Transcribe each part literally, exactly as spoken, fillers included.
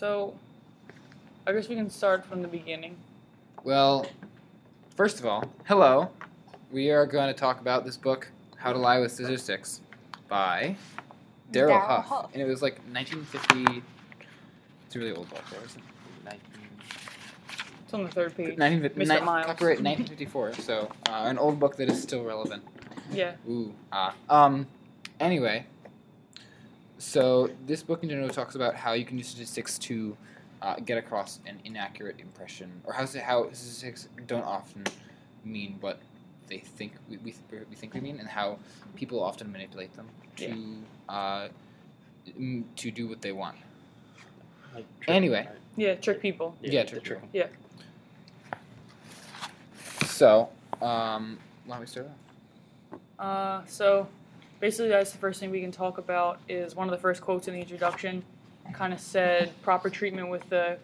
So, I guess we can start from the beginning. Well, first of all, hello. We are going to talk about this book, How to Lie with Statistics, by Darryl Darryl Huff. Huff. And it was like nineteen fifty. It's a really old book, though, isn't it? It's on the third page. nineteen, Mister ni- Miles. Copyright nineteen fifty-four, so uh, an old book that is still relevant. Yeah. Ooh, ah. Um, anyway, so this book in general talks about how you can use statistics to uh, get across an inaccurate impression, or how, how statistics don't often mean what they think we, we, we think we mean, and how people often manipulate them to Yeah. uh, m- to do what they want. Like trick, Anyway. right? Yeah, trick people. Yeah, the true, true. Yeah. So, um, why don't we start off? Uh, so, basically, that's the first thing we can talk about is one of the first quotes in the introduction kind of said, proper treatment with the...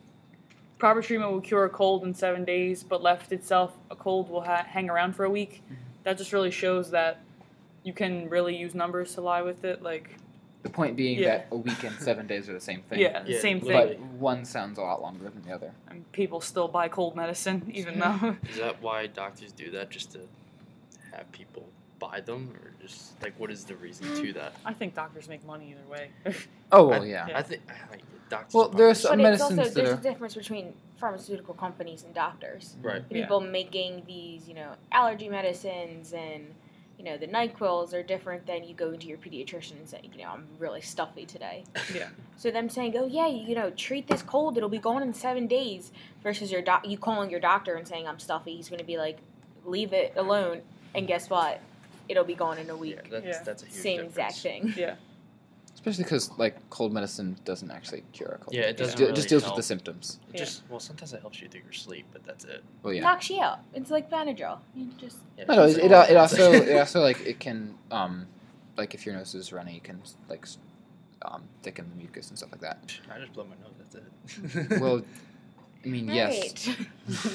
Proper treatment will cure a cold in seven days, but left itself, a cold will ha- hang around for a week. Mm-hmm. That just really shows that you can really use numbers to lie with it. Like, The point being Yeah. that a week and seven days are the same thing. yeah, the Yeah, same thing. literally. But one sounds a lot longer than the other. And people still buy cold medicine, even though... Is that why doctors do that, just to have people buy them, or just like what is the reason to that? I think doctors make money either way. Oh, well, I, yeah. I think like, doctors. Well, buy there's them. some But it's medicines also, that there's are... a difference between pharmaceutical companies and doctors. right. The Yeah. people making these, you know, allergy medicines and, you know, the NyQuils are different than you go into your pediatrician and say, you know, I'm really stuffy today. Yeah. So them saying, oh, yeah, you know, treat this cold, it'll be gone in seven days, versus your doc- you calling your doctor and saying, I'm stuffy, he's going to be like, leave it alone, and guess what? It'll be gone in a week. Yeah, that's Yeah. that's a huge Same difference. exact thing. Yeah. Especially because, like, cold medicine doesn't actually cure a cold. Yeah, it just, doesn't it really just deals help. with the symptoms. It just well, sometimes it helps you through your sleep, but that's it. Well, yeah. Knocks you out. It's like Benadryl. You just Yeah, No, no, it's it, it, like- it also, it also, like, it can, um, like, if your nose is runny, it can, like, s- um, thicken the mucus and stuff like that. I just blow my nose. That's it. Well, I mean, yes. Right.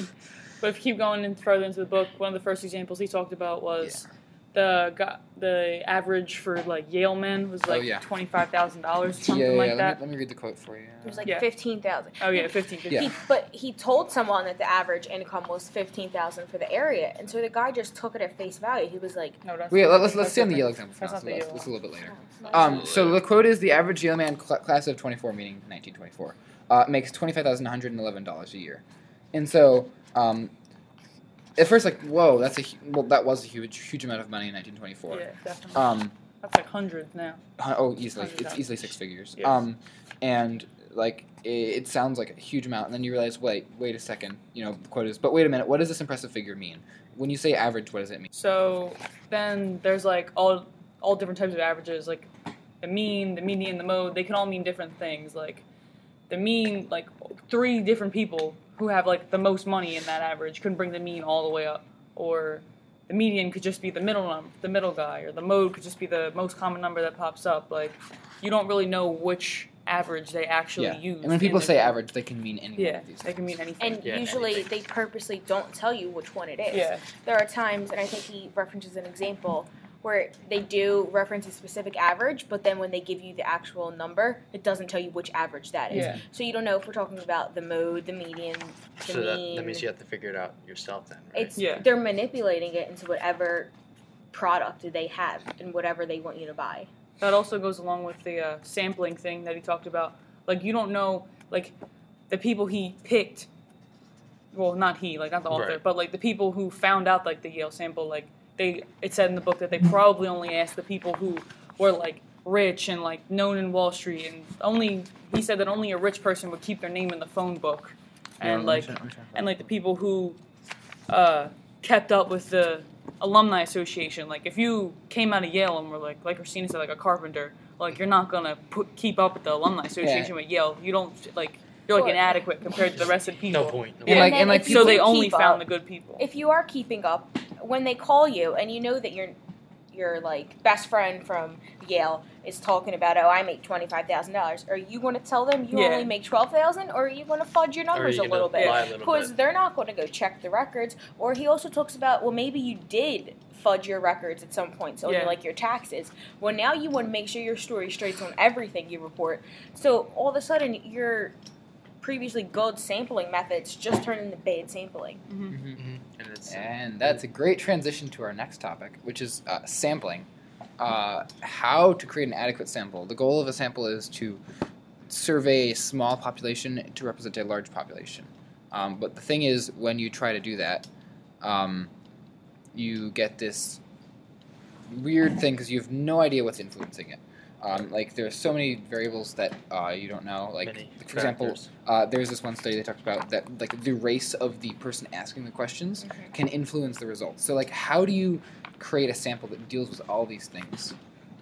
But if you keep going in further into the book, one of the first examples he talked about was the go- the average for like Yale men was Oh, like yeah. twenty five thousand dollars or something yeah, yeah, like let that. Me, let me read the quote for you. It was like Yeah. fifteen thousand. Oh yeah, fifteen, fifteen. Yeah. He, but he told someone that the average income was fifteen thousand for the area, and so the guy just took it at face value. He was like, No, that's Wait, let, let's that's let's stay on the Yale different. example for That's now. not So the that's, Yale that's a little bit later. oh, Um, so the quote is the average Yale man cl- class of twenty-four, meaning nineteen twenty-four, uh, makes twenty-five thousand one hundred eleven dollars a year. And so, um, at first, like, whoa, that's a hu- well, that was a huge, huge amount of money in nineteen twenty-four. Yeah, definitely. Um, That's like hundreds now. hu- oh, easily, Hundred it's thousand. easily six figures. Yeah. Um, and like, it, it sounds like a huge amount, and then you realize, wait, wait a second, you know, the quote is, but wait a minute, what does this impressive figure mean? When you say average, what does it mean? So then there's like all all different types of averages, like the mean, the median, the mode. They can all mean different things. Like the mean, like three different people who have like the most money in that average could bring the mean all the way up, or the median could just be the middle number, the middle guy, or the mode could just be the most common number that pops up. Like you don't really know which average they actually Yeah. use. And when people in say the- average, they can mean any one yeah, of these they can things. mean anything. and Yeah, usually anything. they purposely don't tell you which one it is. Yeah. There are times, and I think he references an example where they do reference a specific average, but then when they give you the actual number, it doesn't tell you which average that is. Yeah. So you don't know if we're talking about the mode, the median, the so that, mean. that means you have to figure it out yourself then, right? It's Yeah. they're manipulating it into whatever product they have and whatever they want you to buy. That also goes along with the uh, sampling thing that he talked about. Like, you don't know, like, the people he picked, well, not he, like, not the author, Right. but, like, the people who found out, like, the Yale sample, like, they, it said in the book that they probably only asked the people who were, like, rich and, like, known in Wall Street, and only, he said that only a rich person would keep their name in the phone book. And, like, and, like, the people who uh, kept up with the alumni association. Like, if you came out of Yale and were like, like Christina said, like a carpenter, like you're not gonna put, keep up with the alumni association with Yale. You don't like you're like Well, inadequate compared to the rest of the people. No point. No And Yeah. like, then and like if you So people, they do only keep found up- the good people. If you are keeping up, when they call you and you know that your your like best friend from Yale is talking about, oh, I make twenty five thousand dollars, are you going to tell them you Yeah. only make twelve thousand, or are you going to fudge your Or are numbers you a gonna little bit? lie a little Because bit? they're not going to go check the records. Or he also talks about, well, maybe you did fudge your records at some point, so Yeah. like your taxes. Well, now you want to make sure your story straight's on everything you report. So all of a sudden, your previously good sampling methods just turn into bad sampling. Mm-hmm. Mm-hmm. And it's And that's a great transition to our next topic, which is uh, sampling. Uh, how to create an adequate sample. The goal of a sample is to survey a small population to represent a large population. Um, but the thing is, when you try to do that, um, you get this weird thing because you have no idea what's influencing it. Um, like, there are so many variables that uh, you don't know. Like, many for example, factors. uh, there's this one study they talked about that, like, the race of the person asking the questions Mhm. can influence the results. So, like, how do you create a sample that deals with all these things?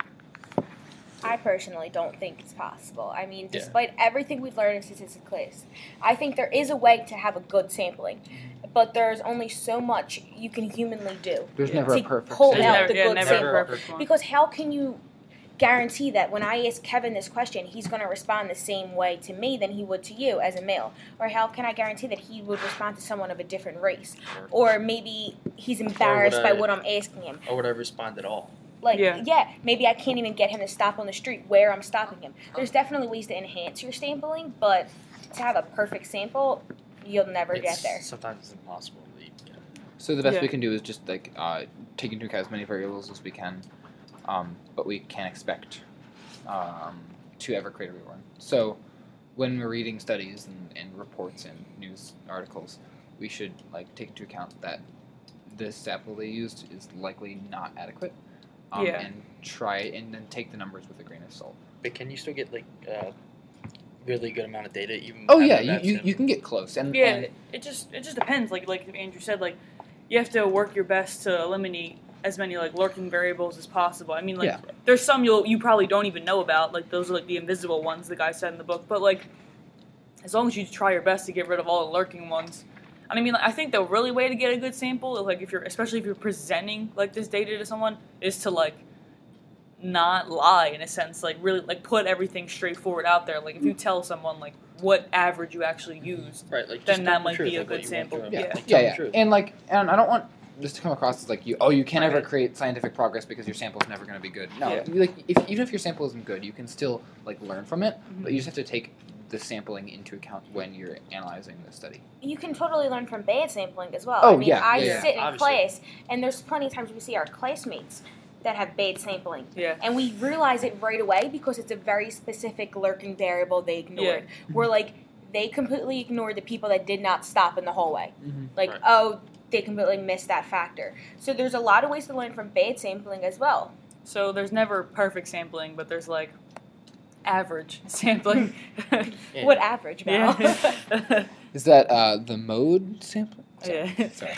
I personally don't think it's possible. I mean, Yeah. despite everything we've learned in statistics class, I think there is a way to have a good sampling, but there's only so much you can humanly do. There's Yeah. never a To perfect pull There's out sample. never, the yeah, good never sample. a perfect one. Because how can you guarantee that when I ask Kevin this question, he's going to respond the same way to me than he would to you as a male? Or how can I guarantee that he would respond to someone of a different race? Or maybe he's embarrassed by I- what I'm asking him. Or would I respond at all? Like, Yeah. yeah. maybe I can't even get him to stop on the street where I'm stopping him. There's definitely ways to enhance your sampling, but to have a perfect sample, you'll never It's, get there. Sometimes it's impossible to leave. Yeah. So the best Yeah. we can do is just, like, uh, take into account as many variables as we can, um, but we can't expect um, to ever create a real one. So when we're reading studies and, and reports and news articles, we should, like, take into account that the sample they used is likely not adequate. Um, Yeah. And try and then take the numbers with a grain of salt. But can you still get like a really good amount of data even? Oh having yeah, a you, bad you, sample? you can get close. And, Yeah, and it, it just it just depends. Like like Andrew said, like you have to work your best to eliminate as many like lurking variables as possible. I mean, like Yeah. there's some you'll you probably don't even know about. Like those are like the invisible ones the guy said in the book. But like as long as you try your best to get rid of all the lurking ones. And I mean, like, I think the really way to get a good sample, like if you're especially if you're presenting like this data to someone, is to like not lie in a sense, like really like put everything straightforward out there. Like if you tell someone like what average you actually used, Right, like then just that tell the might truth, be a like, good what you sample. went through. Yeah. Like, yeah, tell the yeah, truth. and like, and I don't want this to come across as like you. Oh, you can't ever Right. create scientific progress because your sample is never going to be good. No, Yeah. you, like if, even if your sample isn't good, you can still like learn from it. Mhm. But you just have to take the sampling into account when you're analyzing the study. You can totally learn from bad sampling as well. Oh, I mean, yeah, I yeah, yeah. sit in Obviously. class, and there's plenty of times we see our classmates that have bad sampling. Yeah. And we realize it right away because it's a very specific lurking variable they ignored. We're like, they completely ignored the people that did not stop in the hallway. Mm-hmm. Like, Right. oh, they completely missed that factor. So there's a lot of ways to learn from bad sampling as well. So there's never perfect sampling, but there's like average sampling. Yeah. What average, Val? yeah. Is that uh, the mode sampling? Sorry. Yeah. Sorry.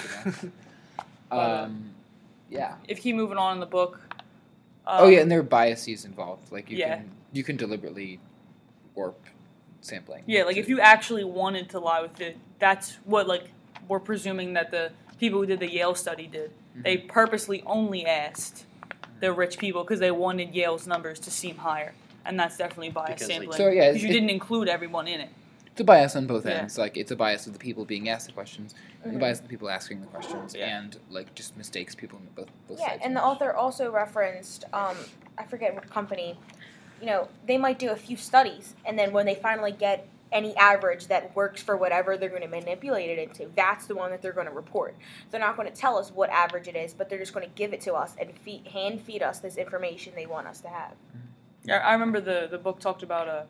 But, uh, um, yeah. If you keep moving on in the book. Um, oh yeah, and there are biases involved. Like you yeah. can you can deliberately warp sampling. Yeah, like if you actually wanted to lie with it, that's what like we're presuming that the people who did the Yale study did. Mhm. They purposely only asked the rich people because they wanted Yale's numbers to seem higher, and that's definitely bias Because, like- sampling. So yeah, because you it- didn't include everyone in it. It's a bias on both Yeah. ends. Like it's a bias of the people being asked the questions, and the Mhm. bias of the people asking the questions, Yeah. and like just mistakes people on both both Yeah, sides. and the make. author also referenced, um, I forget what company, you know, they might do a few studies, and then when they finally get any average that works for whatever they're going to manipulate it into, that's the one that they're going to report. They're not going to tell us what average it is, but they're just going to give it to us and feed, hand feed us this information they want us to have. Yeah, I remember the the book talked about uh,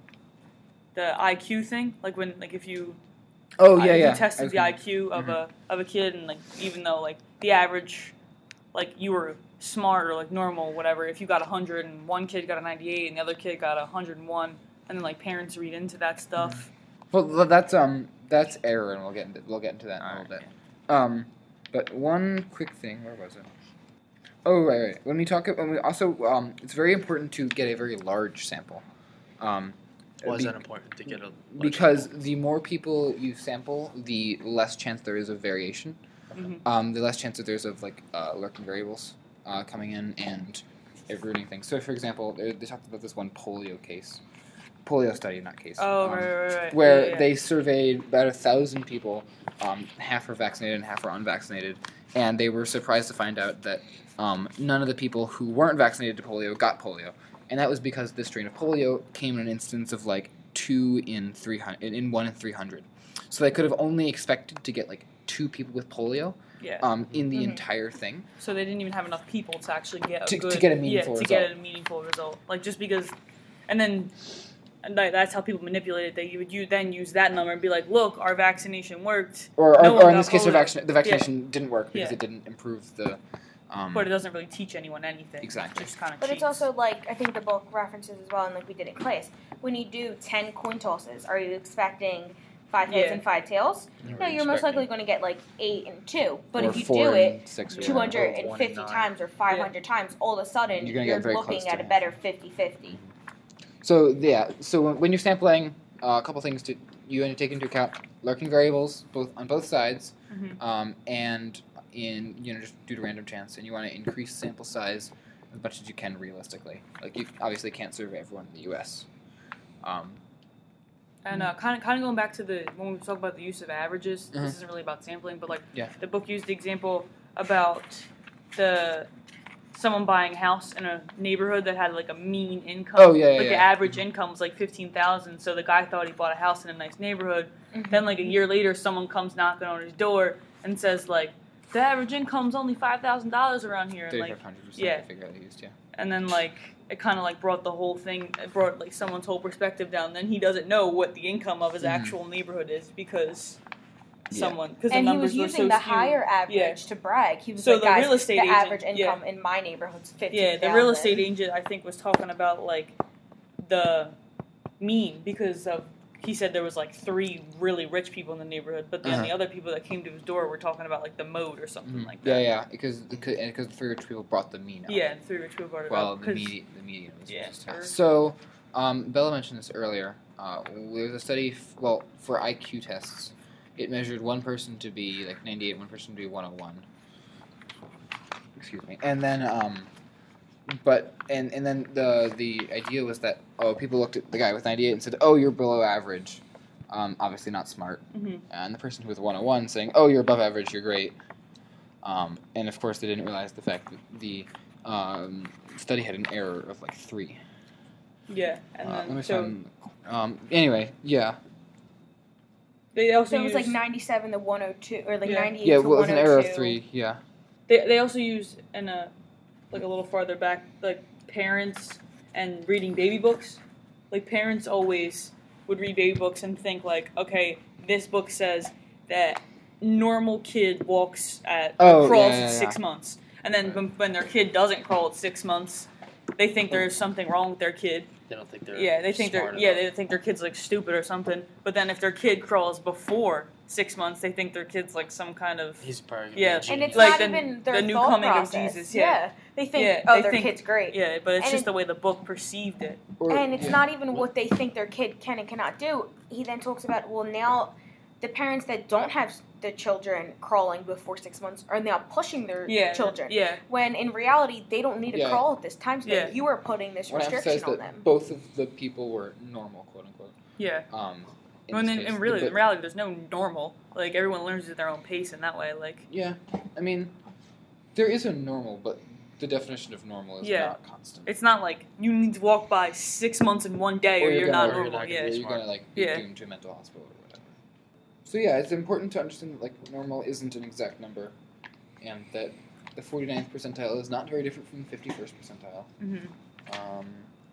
the I Q thing, like when like if you Oh uh, yeah, if yeah. you tested I was the gonna- I Q of Mhm. a of a kid, and like even though like the average, like you were smart or like normal, whatever. If you got a hundred and one kid got a ninety-eight and the other kid got a hundred and one, and then like parents read into that stuff. Well, th- that's um that's error, and we'll get into we'll get into that in a little bit. Um, but one quick thing, where was it? Oh right, right. When we talk, when we also um, it's very important to get a very large sample. Um, Why is be- that important to get a large Because sample? the more people you sample, the less chance there is of variation. Mhm. Um, the less chance that there's of like uh, lurking variables uh, coming in and ruining things. So, for example, they, they talked about this one polio case. polio study in that case. Oh, um, right, right, right. Where Yeah, yeah. they surveyed about a thousand people, um, half were vaccinated and half were unvaccinated, and they were surprised to find out that um, none of the people who weren't vaccinated to polio got polio, and that was because this strain of polio came in an instance of like two in three hundred, in one in three hundred. So they could have only expected to get like two people with polio Yeah. um, in the Mhm. entire thing. So they didn't even have enough people to actually get a To- to good, get a meaningful yeah, to result. get a meaningful result. Like just because, and then and that- that's how people manipulate it. They you would you then use that number and be like, look, our vaccination worked, Or, No or, one or in got this case, the, polio. vaccina- the vaccination didn't work because Yeah. it didn't improve the. Um, but it doesn't really teach anyone anything. Exactly. It just kind of. But it's also like I think the book references as well, and like we did in class. When you do ten coin tosses, are you expecting five heads Yeah. and five tails? you No, were you're most expecting- likely going to get like eight and two. But or if you four do it and six or two hundred whatever. fifty times or five hundred times, all of a sudden You're gonna you're, get very looking close to at a it. better fifty-fifty. So yeah, so when- when you're sampling, uh, a couple things to you want to take into account: lurking variables, both on both sides, Mhm. um, and in you know just due to random chance, and you want to increase sample size as much as you can realistically. Like you obviously can't survey everyone in the U S. Um, And uh, kind of, kind of going back to the when we talk about the use of averages. Mhm. This isn't really about sampling, but like Yeah. the book used the example about the someone buying a house in a neighborhood that had like a mean income. Oh, yeah, yeah, Like the yeah. average income was like fifteen thousand. So the guy thought he bought a house in a nice neighborhood. Mm-hmm. Then like a year later, someone comes knocking on his door and says like, the average income's only five thousand dollars around here. And like, thirty-five hundred or yeah. something. I figure they used, yeah. and then like it kind of like brought the whole thing, it brought like someone's whole perspective down. Then he doesn't know what the income of his Mhm. actual neighborhood is because Yeah. someone because the And he numbers was were using so the skewed. higher average Yeah. to brag. He was So like, the guys, real estate the agent- average yeah. income in my neighborhood's fifteen. Yeah, the real estate agent I think was talking about like the mean because of he said there was like three really rich people in the neighborhood, but then Uh-huh. the other people that came to his door were talking about like the mode or something Mhm. like Yeah, that. yeah, because because and because the three rich people brought the mean out. Yeah, and three rich people brought it Well, up. the 'cause- median, the median was Yeah, just sure. So, um, Bella mentioned this earlier. Uh, there was a study, f- well, for I Q tests. It measured one person to be like ninety-eight, one person to be one oh one. Excuse me. And then, um, but and and then the the idea was that oh, people looked at the guy with ninety-eight and said, oh, you're below average. Um, obviously not smart. Mhm. And the person with one oh one saying, oh, you're above average, you're great. Um, and of course, they didn't realize the fact that the um, study had an error of like three. Yeah, and Uh, let then me so find. Um, anyway, yeah, they also So it was like used- ninety-seven to one oh two, or like Yeah. ninety-eight yeah. to Well, with one oh two. an error of three, yeah. They they also use in a like a little farther back like parents and reading baby books. Like parents always would read baby books and think like, okay, this book says that normal kid walks at Oh, crawls yeah, yeah, at six yeah. months, and then when, when their kid doesn't crawl at six months, they think there's something wrong with their kid. They don't think they're Yeah, they think they're smart yeah enough. they think their kid's like stupid or something. But then if their kid crawls before six months, they think their kid's like some kind of He's probably gonna Yeah. be a And it's genius. Like not the- even their the new thought coming of process. Jesus, yeah. They think, Yeah, oh, they their think- kid's great. yeah. But it's And just it- the way the book perceived it. Or- And it's yeah. not even what they think their kid can and cannot do. He then talks about, well, now the parents that don't have the children crawling before six months are now pushing their Yeah, children. Yeah, When in reality, they don't need to Yeah. crawl at this time span. Yeah. You are putting this I want to restriction emphasize on that them. both of the people were normal, quote unquote. yeah. Um, in When this in, case. in really, But- in reality, there's no normal. Like everyone learns at their own pace in that way. Like yeah, I mean, there is a normal, but the definition of normal is Yeah. not constant. it's not like you need to walk by six months in one day, or, Or you're, you're not gonna- or you're normal. not gonna Yeah, Or be you're smart. gonna like be Yeah. doomed to a mental hospital or whatever. So yeah, it's important to understand that like normal isn't an exact number, and that the forty-ninth percentile is not very different from the fifty-first percentile. hmm Um,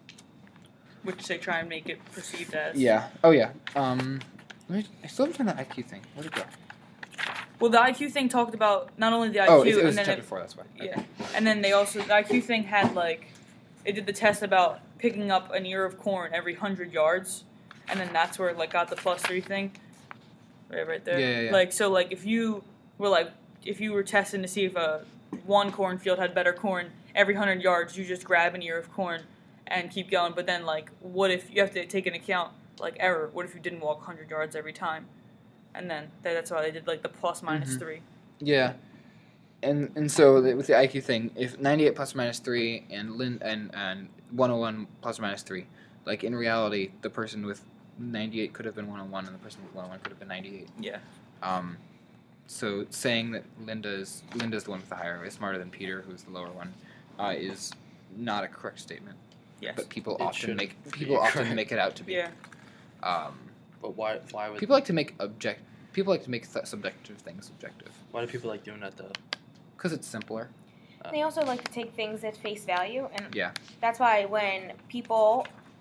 which they try and make it perceived as. yeah. Oh yeah. Um, let me, I still haven't found that I Q thing. Where'd it go? Well, the I Q thing talked about not only the I Q oh, it, it was and then chapter it, four. That's why. yeah, and then they also the I Q thing had like it did the test about picking up an ear of corn every hundred yards, and then that's where it like got the plus three thing. Right, right there. Yeah, yeah, yeah. Like so, like if you were like if you were testing to see if a one cornfield had better corn every hundred yards, you just grab an ear of corn and keep going. But then like, what if you have to take into account like error? What if you didn't walk hundred yards every time? And then that- that's why they did like the plus minus Mhm. three. Yeah. And and so the, with the I Q thing, if ninety-eight plus or minus three and Lin and and one oh one plus or minus three, Like in reality, the person with ninety-eight could have been one oh one, and the person with one oh one could have been ninety-eight. Yeah. Um, so saying that Linda's Linda's the one with the higher is smarter than Peter, who's the lower one, uh, is not a correct statement. Yes. But people It often shouldn't make be people often correct. make it out to be. Yeah. Um, But why? Why would people like to make object. People like to make th- subjective things subjective why do people like doing that though? because it's simpler. Uh, They also like to take things at face value, and Yeah. that's why when people,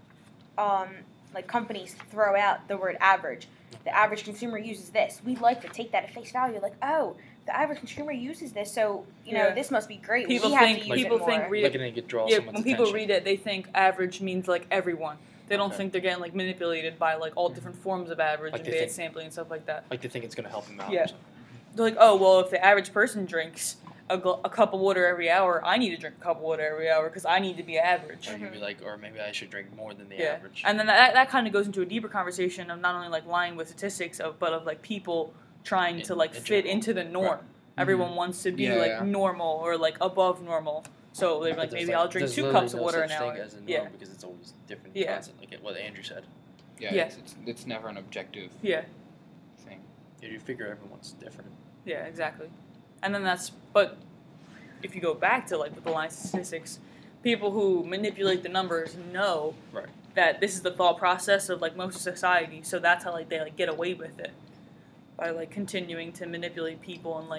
um, like companies, throw out the word average, the average consumer uses this. We like to take that at face value, like, oh, the average consumer uses this, so you know Yeah. this must be great. People we have think to use people it think more. read Like it. it could draw Yeah, someone's when people attention. read it, they think average means like everyone. They don't Okay. think they're getting like manipulated by like all different forms of average Like and they bad think- sampling and stuff like that. Like they think it's gonna help them out. Yeah. Or something. They're like, oh well, if the average person drinks a, gl- a cup of water every hour, I need to drink a cup of water every hour because I need to be average. Or you'd be like, or maybe I should drink more than the Yeah, average. and then that that kind of goes into a deeper conversation of not only like lying with statistics of, but of like people trying to In- like in fit general. into the norm. Right. Everyone wants to be Yeah, like yeah. normal or like above normal. So they're But like, there's, maybe I'll drink there's two literally cups of no water such an thing hour. As a norm Yeah, because it's always different. Yeah. Constant, like what Andrew said. Yeah. Yeah. It's, it's it's never an objective yeah, thing. Yeah, you figure everyone's different. yeah, exactly. And then that's but if you go back to like with the line of statistics, people who manipulate the numbers know Right. that this is the thought process of like most of society. So that's how like they like get away with it by like continuing to manipulate people and like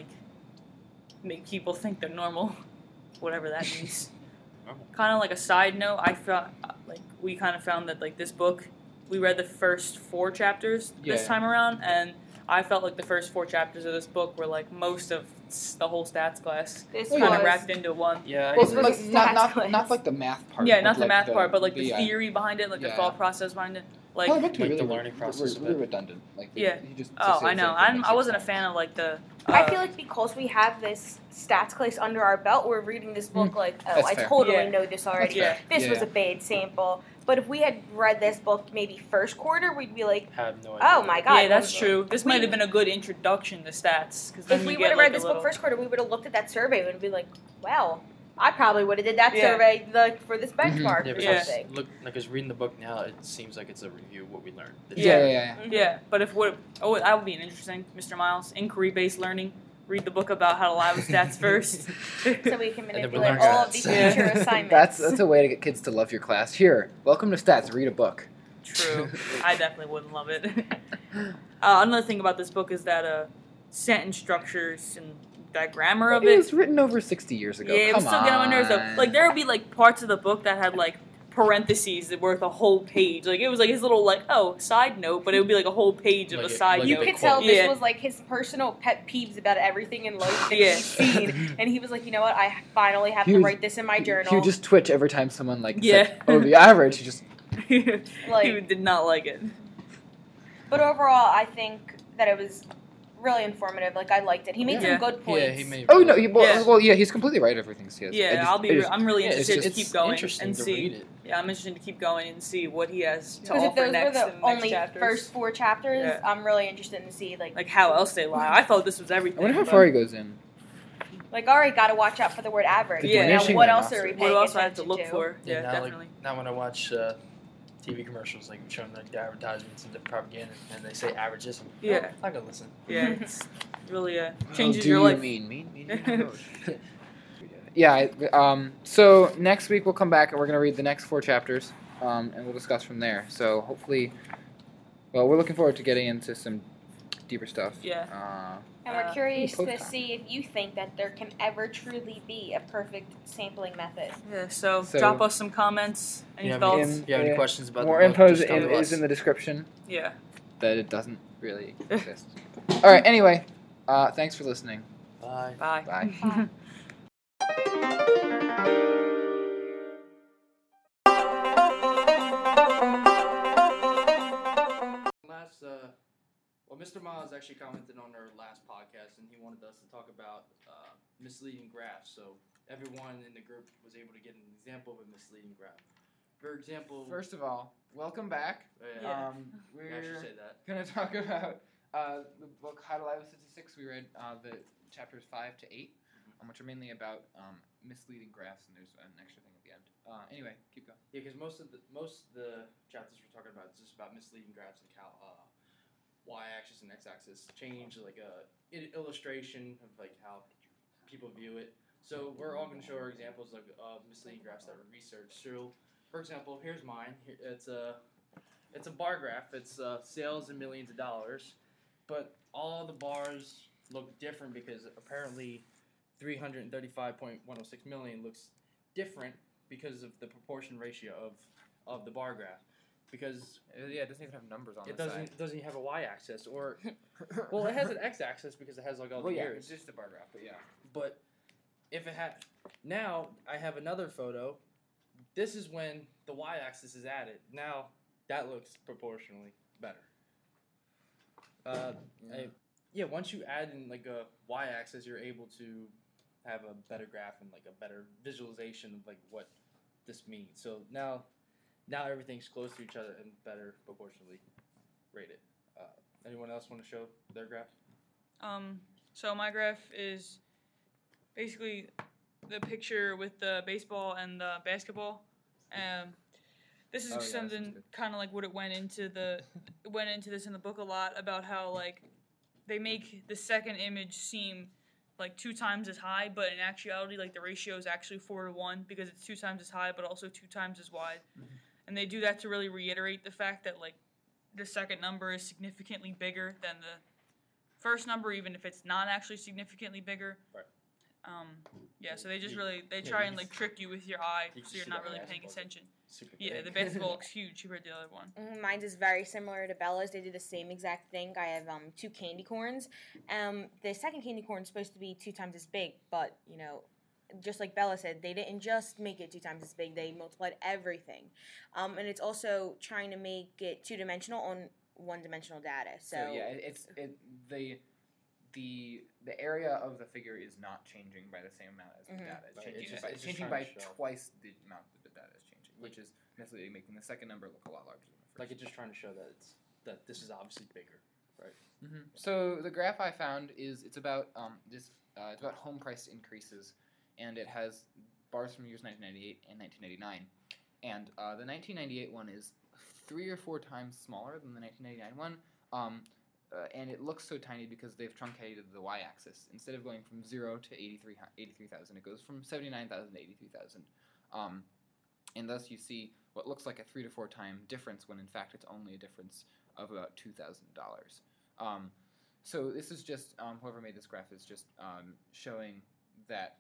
make people think they're normal, whatever that means. Normal. Kind of like a side note, I found like we kind of found that like this book, we read the first four chapters this Yeah. time around, and I felt like the first four chapters of this book were like most of s- the whole stats class This Well, kind was of wrapped into one. Yeah. I Well, This guess was like, a not stats not, class. not like the math part. Yeah, but not the like math part, but like the yeah. theory behind it, like the Yeah. thought process behind it. Like, Well, it meant to be Like the really, learning re- process re- of really it. redundant. Like Yeah. He just oh, says I the know. same thing I'm, like I wasn't a six fan times. of like the. Uh, I feel like because we have this stats class under our belt, we're reading this book like, oh, That's I fair. totally Yeah. know this already. fair. This Yeah, was yeah. a bad sample. But if we had read this book maybe first quarter, we'd be like, have no idea. oh my god. yeah, that's we- true. This we- might have been a good introduction to stats because then If you we get would have like read a this little. book first quarter, we would have looked at that survey and be like, wow, I probably would have did that Yeah. survey like for this Mhm. benchmark Yeah, or Yeah. because something. look, like, cause reading the book now, it seems like it's a review of what we learned. It's Yeah, Yeah. yeah, yeah. Mhm. Yeah, but if what oh that would be an interesting, Mister Miles, inquiry-based learning. Read the book about how to lie with stats first. So we can And then we manipulate learn all of stats. these Yeah. future assignments. That's that's a way to get kids to love your class. Here, welcome to stats. Read a book. True. I definitely wouldn't love it. uh, another thing about this book is that uh, sentence structures and that grammar of It it. was written over sixty years ago. Yeah, it Come was still getting on my nerves though. on. Like there would be like parts of the book that had like parentheses that worth a whole page. Like it was like his little like oh side note, but it would be like a whole page of Like a a- side like a You note. big could tell quote. this Yeah. was like his personal pet peeves about everything in life that Yeah. he's seen, and he was like, you know what, I finally have He to was- write this in my journal. He would just twitch every time someone like Yeah. said, "Oh, the average." He just he Like- did not like it. But overall, I think that it was really informative. Like I liked it. He made Yeah. some good points. Yeah, he made. Oh no! He, well, Yeah. well, yeah, he's completely right. Everything he says. I Yeah, just- I'll be. I Re- just- I'm really Yeah, it's interested just to keep going interesting and to see. read it. Yeah, I'm interested to keep going and see what he has to Because if offer those were next the in the next only chapters. first four chapters, Yeah. I'm really interested to see like Like how else they lie. I thought this was I everything. wonder how but far he goes in. like all right, got to watch out for the word average. The Yeah. Now, diminishing what else rhinoceros. are we What paying else I have to attention look to? for? Yeah, now, definitely. Like, now when I watch uh, T V commercials, like showing like the advertisements and the propaganda, and they say averages, I'm, Yeah. oh, I'm not gonna listen. Yeah, it's really uh, How changes do your you life. mean mean mean? mean? Yeah. I- Um. So next week we'll come back and we're gonna read the next four chapters, um, and we'll discuss from there. So hopefully, well, we're looking forward to getting into some deeper stuff. Yeah. Uh, And we're Uh, curious ooh, to podcast. see if you think that there can ever truly be a perfect sampling method. Yeah, so, So- drop us some comments. Any You have thoughts? any, In- you have any uh, questions about more the book? info is, Just come in, to is us. in the description. Yeah. That it doesn't really exist. All right. Anyway, uh, thanks for listening. Bye. Bye. Bye. Bye. Last, uh, well, Mister Miles actually commented on our last podcast, and he wanted us to talk about uh, misleading graphs. So everyone in the group was able to get an example of a misleading graph. For example, First of all, welcome back. uh, yeah, Yeah. Um, I should we're say that. gonna talk about uh, the book How to Lie with Statistics. We read uh, the chapters five to eight, um, which are mainly about um, misleading graphs, and there's an extra thing at the end. Uh, anyway, keep going. Yeah, because most of the most of the chapters we're talking about is just about misleading graphs, like how uh, y-axis and x-axis change, like a i- illustration of like how people view it. So we're all going to show our examples of uh, misleading graphs that were researched. So, for example, here's mine. Here, it's a it's a bar graph. It's uh, sales in millions of dollars, but all the bars look different because apparently three hundred thirty-five point one oh six million looks different because of the proportion ratio of, of the bar graph. Because Uh, yeah, it doesn't even have numbers on it the doesn't side. doesn't have a y-axis, or well, it has an x-axis because it has like all well, the yeah, years. it's just a bar graph, but yeah. But if it had now, I have another photo. This is when the y-axis is added. Now that looks proportionally better. Uh, Yeah. I- yeah. Once you add in like a y-axis, you're able to have a better graph and like a better visualization of like what this means. So now, now everything's close to each other and better proportionally rated. Uh, anyone else want to show their graph? Um, so my graph is basically the picture with the baseball and the basketball. Um, this is Oh, yeah, that sounds something good. kind of like what it went into the it went into this in the book a lot about how like they make the second image seem like two times as high, but in actuality, like the ratio is actually four to one because it's two times as high, but also two times as wide. Mhm. And they do that to really reiterate the fact that like the second number is significantly bigger than the first number, even if it's not actually significantly bigger. Right. Um, yeah, so they just You- really they yeah, try you and can like trick you with your eye, you can so you're see not the really paying basketball. attention. Super Yeah, big. the basketball looks huge compared to the other one. Mm, Mine's is very similar to Bella's. They do the same exact thing. I have um, two candy corns. Um, the second candy corn is supposed to be two times as big, but you know, just like Bella said, they didn't just make it two times as big. They multiplied everything, um, and it's also trying to make it two dimensional on one dimensional data. So, So, yeah, it, it's it the the the area of the figure is not changing by the same amount as the Mhm. data. It's Right, changing, it's just- by, it's it's just changing trying by to show. twice the amount that the data is changing, which is necessarily making the second number look a lot larger than the first. Like it's just trying to show that it's that this is obviously bigger. hmm So the graph I found is it's about um this uh, it's about home price increases, and it has bars from years nineteen ninety-eight and nineteen ninety-nine, and uh, the nineteen ninety-eight one is three or four times smaller than the nineteen ninety-nine one. Um, uh, and it looks so tiny because they've truncated the y-axis. Instead of going from zero to eighty-three thousand, it goes from seventy-nine thousand to eighty-three thousand. Um, and thus you see what looks like a three to four time difference when in fact it's only a difference of about two thousand dollars. Um, so this is just, um, whoever made this graph is just um, showing that,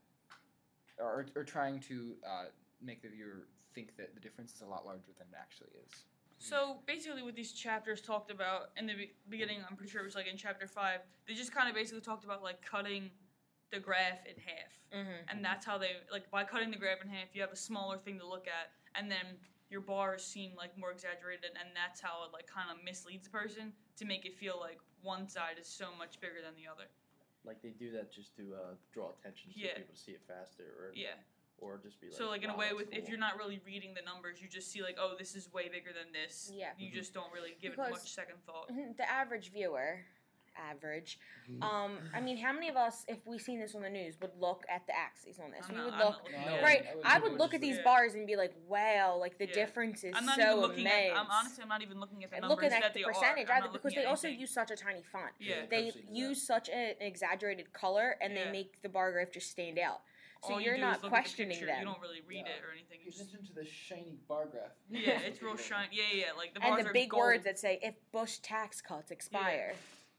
or, or trying to uh, make the viewer think that the difference is a lot larger than it actually is. So basically, what these chapters talked about in the be- beginning, I'm pretty sure it was like in chapter five. They just kind of basically talked about like cutting the graph in half, mhm. and that's how they like by cutting the graph in half, you have a smaller thing to look at, and then your bars seem like more exaggerated, and that's how it like kind of misleads the person to make it feel like one side is so much bigger than the other. Like they do that just to uh, draw attention to Yeah. people to see it faster, or Yeah. or just be like. So like in a wow, way, that's with if cool. you're not really reading the numbers, you just see like, oh, this is way bigger than this. Yeah. You Mhm. just don't really give Because- it much second thought. Mhm. The average viewer, average. Mhm. Um, I mean, how many of us, if we seen this on the news, would look at the axes on this? I'm we not- would I'm look. not looking No, at it. Right, I would- I I would would look just at these look- bars and be like, "Wow, like the Yeah. difference is I'm not so even looking immense." at. I'm honestly, I'm not even looking at the And numbers looking that at the they percentage are. I'm either not because looking they at also anything. use such a tiny font. Yeah. They Pepsi does use such a- an exaggerated color, and Yeah. they make the bar graph just stand out. So All you you're do not is look questioning at the picture. them. You don't really read Yeah. it or anything. You just, to the shiny bar graph. yeah, it's real shiny. Yeah, yeah, yeah. Like the bars And the are big gold. words that say, "If Bush tax cuts expire."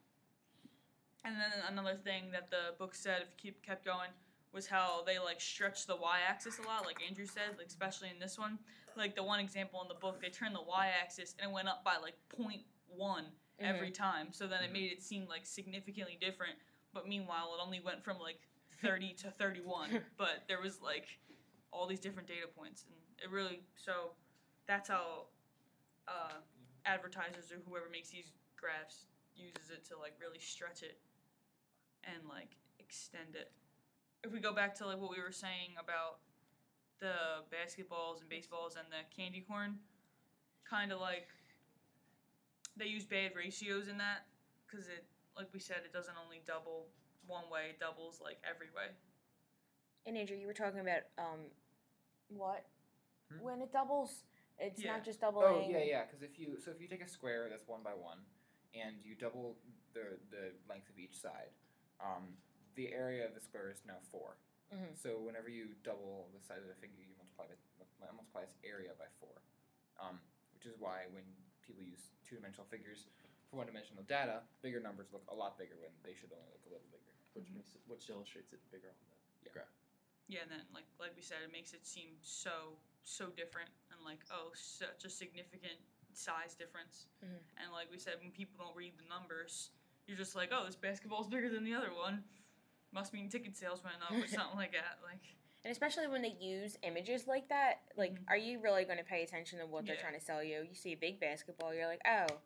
And then another thing that the book said, if you keep kept going, was how they like stretch the y-axis a lot, like Andrew said, like especially in this one. Like the one example in the book, they turned the y-axis and it went up by like zero point one every time. So then it made it seem like significantly different. But meanwhile, it only went from like thirty to thirty-one. But there was like all these different data points, and it really so that's how uh, advertisers or whoever makes these graphs uses it to like really stretch it and like extend it. If we go back to like what we were saying about the basketballs and baseballs and the candy corn, kind of like they use bad ratios in that because it, like we said, it doesn't only double one way; it doubles like every way. And Andrew, you were talking about um, what? Hmm? when it doubles, it's Yeah. not just doubling. Oh yeah, yeah. Because if you so if you take a square that's one by one, and you double the the length of each side, um, the area of the square is now four. Mhm. So whenever you double the size of the figure, you multiply it, multiply its area by four, um, which is why when people use two-dimensional figures for one-dimensional data, bigger numbers look a lot bigger when they should only look a little bigger. Which Mhm. makes it, which illustrates it bigger on the Yeah. graph. Yeah, and then like like we said, it makes it seem so so different and like oh such a significant size difference. Mhm. And like we said, when people don't read the numbers, you're just like oh this basketball's bigger than the other one, must mean ticket sales went up or something like that. Like And especially when they use images like that, like, Mhm. are you really going to pay attention to what they're Yeah. trying to sell you? You see a big basketball, you're like, oh,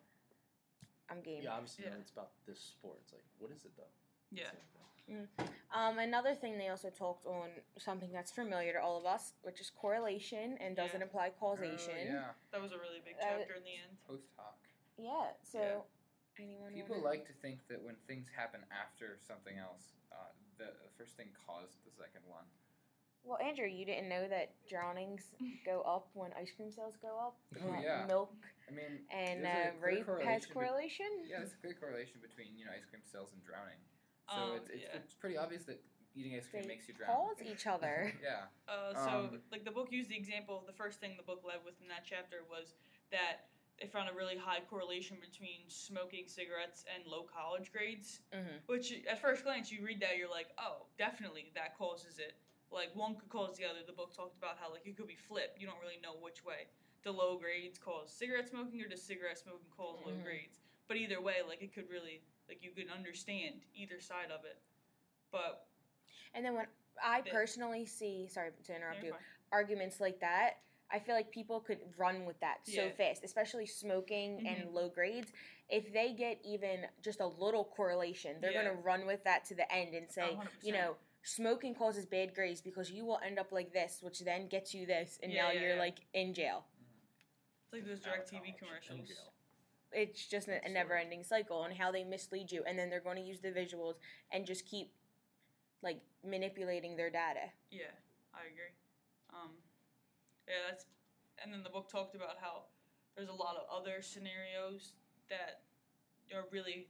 I'm game. Yeah, obviously, Yeah. no, it's about this sport. It's like, what is it though? yeah, Same thing. Um, another thing they also talked on, something that's familiar to all of us, which is correlation and doesn't Yeah. imply causation. Oh, yeah, that was a really big Uh, chapter in the end. post hoc. Yeah, so anyone People wanna- like to think that when things happen after something else, uh, the first thing caused the second one. Well, Andrew, you didn't know that drownings go up when ice cream sales go up? Oh, That yeah. Milk I mean, and there's a uh, clear rape has correlation be- correlation? Yeah, there's a clear correlation between you know ice cream sales and drowning. So Um, it's, it's yeah. it's pretty obvious that eating ice cream They makes you drown. cause each other. Yeah. Uh, so, Um, like, the book used the example, the first thing the book led with in that chapter was that they found a really high correlation between smoking cigarettes and low college grades. hmm Which, at first glance, you read that, you're like, oh, definitely, that causes it. Like, one could cause the other. The book talked about how, like, it could be flipped. You don't really know which way. Do low grades cause cigarette smoking, or does cigarette smoking cause low Mhm. grades? But either way, like, it could really, like, you could understand either side of it. But, And then when I The- personally see, sorry to interrupt you're you, fine. arguments like that, I feel like people could run with that so Yeah. fast, especially smoking Mhm. and low grades. If they get even just a little correlation, they're Yeah. going to run with that to the end and say, one hundred percent. you know, smoking causes bad grades because you will end up like this, which then gets you this, and Yeah, now yeah, you're yeah. like in jail. It's like those Out of DirecTV college, commercials. in jail. It's just a, a Story. never ending cycle on how they mislead you, and then they're going to use the visuals and just keep like manipulating their data. Yeah, I agree. Um, yeah, that's, and then the book talked about how there's a lot of other scenarios that are really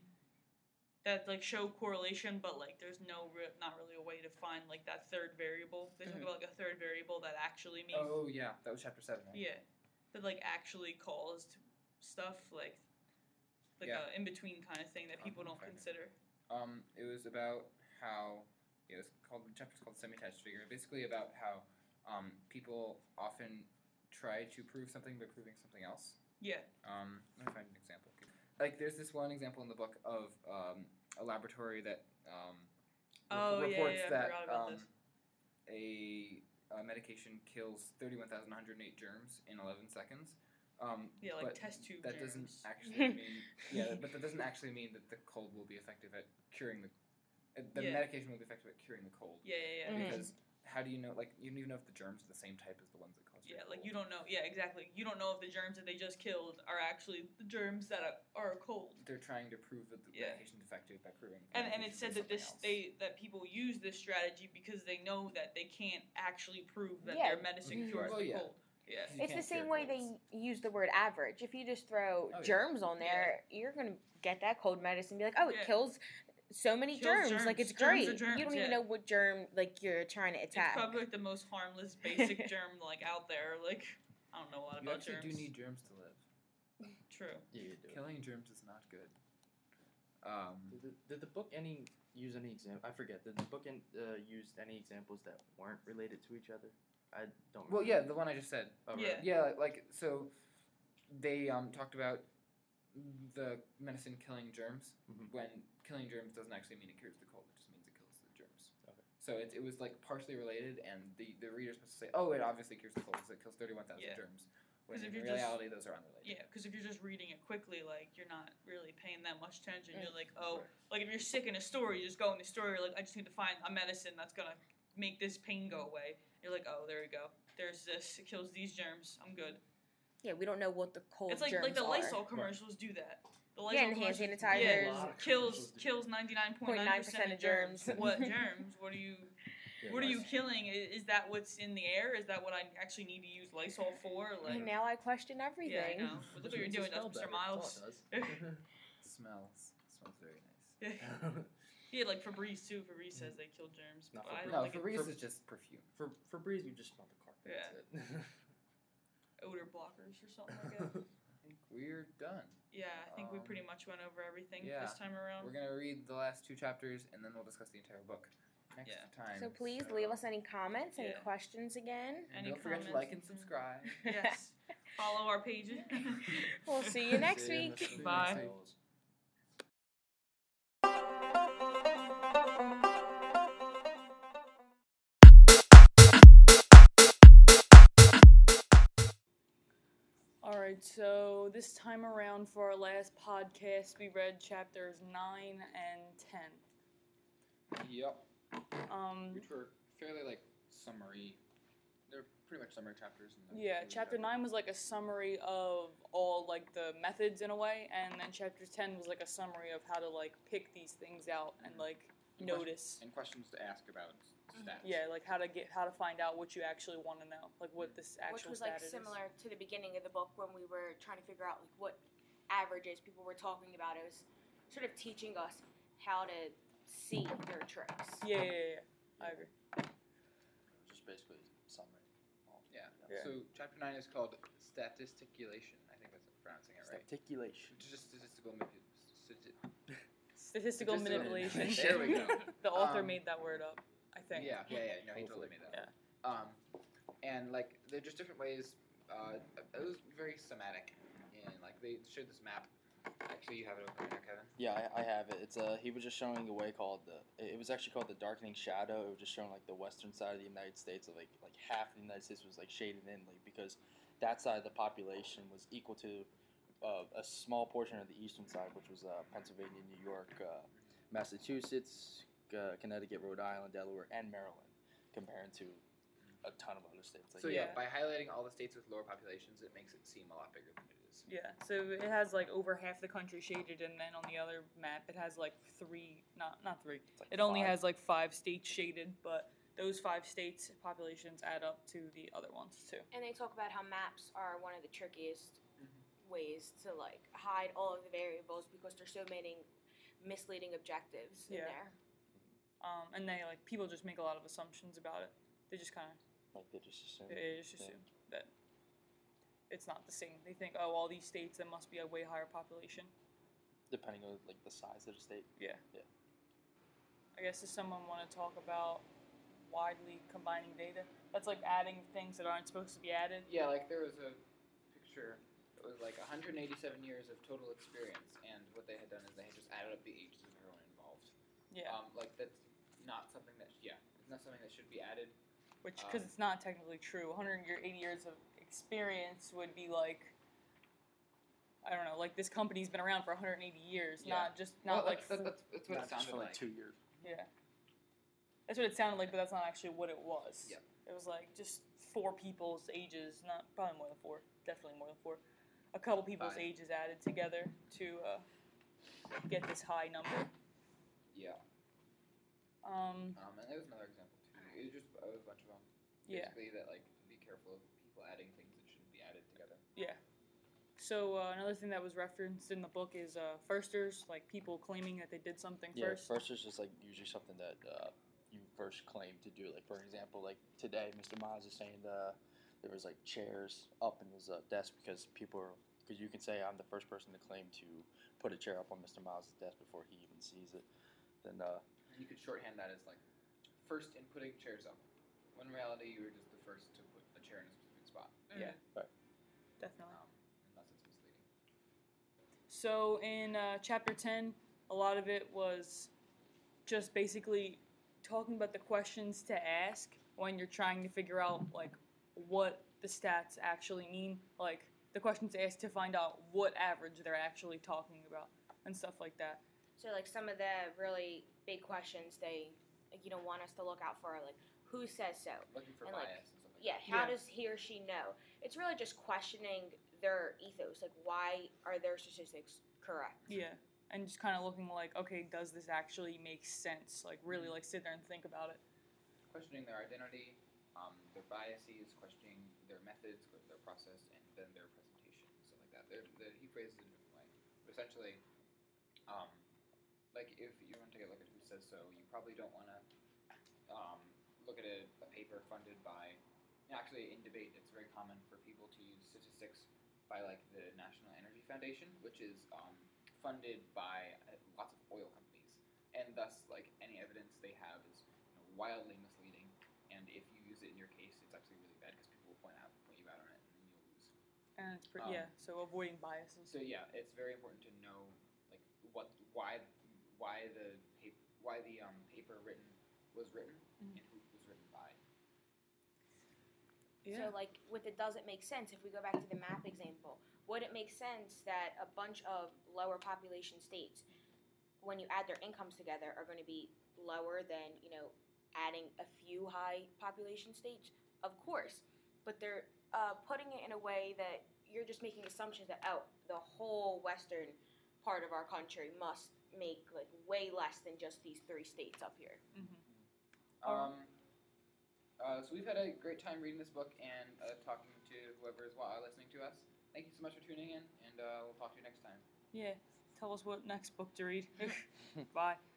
that like show correlation, but like there's no re- not really a way to find like that third variable. They talk Mhm. about like a third variable that actually means Oh yeah, that was chapter seven. Right? yeah, that like actually caused stuff like like Yeah. a in between kind of thing that people Um, don't okay. consider. Um, it was about how it was called the chapter's called semi-attached figure. Basically about how um, people often try to prove something by proving something else. Yeah. Um, let me find an example. Like, there's this one example in the book of um, a laboratory that um, Oh, rep- yeah, reports yeah, I that forgot about um, this. A, a medication kills thirty-one thousand one hundred eight germs in eleven seconds. Um, Yeah, like but test tube That germs. doesn't actually mean yeah, but that doesn't actually mean that the cold will be effective at curing the. Uh, the Yeah. medication will be effective at curing the cold. Yeah, yeah, yeah. Mhm. Because how do you know? Like, you don't even know if the germs are the same type as the ones that cause your Yeah, cold. like you don't know. Yeah, exactly. You don't know if the germs that they just killed are actually the germs that are, are cold. They're trying to prove that the Yeah. medication's effective by proving. And and medication it said does that this something else. they that people use this strategy because they know that they can't actually prove that Yeah. their medicine Mhm. cures Well, the yeah. cold. Yeah. You It's can't the same cure way colds. they use the word average. If you just throw Oh, yeah. germs on there, you're going to get that cold medicine and be like, oh, it Yeah. kills so many Kills germs. Like, germs. it's Germs great. are germs, you don't yeah. even know what germ, like, you're trying to It's attack. probably like the most harmless basic germ like out there. Like I don't know a lot You about actually germs. do need germs to live. True. Yeah, you do. Killing germs is not good. Um, Did the, did the book any use any example? I forget. Did the book in, uh, use any examples that weren't related to each other? I don't. well, remember. yeah, the one I just said. Oh, Yeah. right. Yeah, like so, they um, talked about the medicine killing germs. Mhm. When killing germs doesn't actually mean it cures the cold; it just means it kills the germs. Okay. So it, it was like partially related, and the the reader's supposed to say, "Oh, it obviously cures the cold because it kills thirty-one thousand Yeah. germs." When 'Cause in if you're just- reality, those are unrelated. Yeah, because if you're just reading it quickly, like you're not really paying that much attention. You're Mm. like, oh, Right. like if you're sick in a store, you just go in the store. You're like, I just need to find a medicine that's gonna make this pain go away. You're like, oh, there we go. There's this. It kills these germs. I'm good. Yeah, we don't know what the cold it's like germs like the are. Lysol commercials do that. The Lysol Yeah, and hand commercials- sanitizers. yeah, A lot of commercials kills do. kills ninety nine point zero point nine nine percent of of germs. germs. What germs? What do you? Yeah, what are you nice. killing? I- Is that what's in the air? Is that what I actually need to use Lysol for? Like, And now I question yeah, I everything. know. But look what you're doing, does Mister Miles. Smells. Smells very nice. Yeah, like Febreze too. Febreze says they kill germs. Not But I Febreze. don't No, think it- Febreze for- is just perfume. For Febreze, you just smell the carpet. Yeah. That's it. odor blockers or something like that. I think we're done. Yeah, I think we Um, pretty much went over everything yeah. this time around. We're gonna read the last two chapters and then we'll discuss the entire book next Yeah. time. So please leave us any comments, any Yeah. questions again. And Any don't forget to comments like and and- subscribe. Yes. Follow our pages. We'll see you next See ya week. next week. Bye. All right, so this time around for our last podcast, we read chapters nine and ten. Yep. Um, Which were fairly like summary. They're pretty much summary chapters. in the- yeah, in the chapter nine was like a summary of all like the methods in a way, and then chapter ten was like a summary of how to like pick these things out and like And notice. And questions to ask about stats. Yeah, like how to get how to find out what you actually want to know, like what this actual Which was like stat is. similar to the beginning of the book when we were trying to figure out like what averages people were talking about. It was sort of teaching us how to see their tricks. Yeah, yeah, yeah, yeah. I agree. Just basically summary. Yeah. Yeah. So chapter nine is called statisticulation. I think that's pronouncing it right. Articulation. Which is just statistical manipulation. Statistical Statistical manipulation. manipulation. There we go. The author Um, made that word up, I think. Yeah, yeah, yeah. No, he totally Hopefully. made that. Um, and like they're just different ways. Uh, it was very somatic, and like they showed this map. Actually, you have it open there, Kevin. Yeah, I, I have it. It's uh, he was just showing a way called the. It was actually called the darkening shadow. It was just showing like the western side of the United States, of like like half of the United States was like shaded in, like because that side of the population was equal to uh, a small portion of the eastern side, which was uh, Pennsylvania, New York, uh, Massachusetts, uh, Connecticut, Rhode Island, Delaware, and Maryland, compared to a ton of other states. Like So yeah, Yeah. by highlighting all the states with lower populations, it makes it seem a lot bigger than it is. Yeah, so it has like over half the country shaded, and then on the other map it has like three, not not three. It's like It only five. has like five states shaded, but those five states' populations add up to the other ones too. And they talk about how maps are one of the trickiest Mhm. ways to like hide all of the variables because there's so many misleading objectives in Yeah. there. Um, and they like people just make a lot of assumptions about it. They just kind of like they just assume. they just Yeah. assume that it's not the same. They think, oh, all these states there must be a way higher population. Depending on like the size of the state. Yeah. Yeah. I guess does someone want to talk about widely combining data? That's like adding things that aren't supposed to be added. Yeah, like there was a picture. It was like one hundred eighty-seven years of total experience, and what they had done is they had just added up the ages of everyone involved. Yeah. Um, like that's not something that yeah, it's not something that should be added. Which, because um, it's not technically true. one hundred eighty years of experience would be like, I don't know, like this company's been around for one hundred eighty years, Yeah. not just not Well, like that's, that's, that's what Not it just sounded for like, like. two years. yeah. That's what it sounded like, but that's not actually what it was. Yep. It was like just four people's ages, not probably more than four, definitely more than four. A couple people's Five. ages added together to uh, get this high number. Yeah. Um, Um, and there was another example too. It was just it was a bunch of them. yeah. Basically, that like be careful of people adding things that shouldn't be added together. Yeah. So uh, another thing that was referenced in the book is uh, firsters, like people claiming that they did something Yeah, first. first is just like usually something that uh, you first claim to do. Like for example, like today, Mister Miles is saying uh, there was like chairs up in his uh, desk because people are because you can say I'm the first person to claim to put a chair up on Mister Miles' desk before he even sees it. Then uh, And you could shorthand that as like first in putting chairs up. When in reality, you were just the first to put a chair in a specific spot. Yeah. Right. Definitely. Um, unless it's misleading. So in uh, chapter ten, a lot of it was just basically talking about the questions to ask when you're trying to figure out like what the stats actually mean, like the questions to ask to find out what average they're actually talking about and stuff like that. So like some of the really big questions they like, you know want us to look out for are like who says so? Looking for And, bias like, and stuff like Yeah, that. how Yeah. does he or she know? It's really just questioning their ethos. Like why are their statistics correct? Yeah. And just kind of looking like, okay, does this actually make sense? Like really like sit there and think about it. questioning their identity, um, their biases, questioning their methods, their process, and then their presentation, stuff like that. They're, they're, he phrases it a different way. But essentially, um, like if you want to take a look at who says so, you probably don't want to um, look at a, a paper funded by. Actually, in debate, it's very common for people to use statistics by like the National Energy Foundation, which is um, funded by uh, lots of oil companies, and thus like any evidence they have is you know, wildly misleading. And if you use it in your case, it's actually really bad because people will point out point you out on it, and then you'll lose. And it's pre- Um, yeah, so avoiding biases. So yeah, it's very important to know like what why why the paper why the um, paper written was written Mhm. and who it was written by. Yeah. So, like, with it doesn't make sense, if we go back to the map example, would it make sense that a bunch of lower population states, when you add their incomes together, are going to be lower than, you know, adding a few high population states? Of course. But they're uh, putting it in a way that you're just making assumptions that, oh, the whole western part of our country must make, like, way less than just these three states up here. Mm-hmm. Um, uh, so we've had a great time reading this book and uh, talking to whoever is uh, listening to us. Thank you so much for tuning in, and uh, we'll talk to you next time. Yeah. Tell us what next book to read. Bye.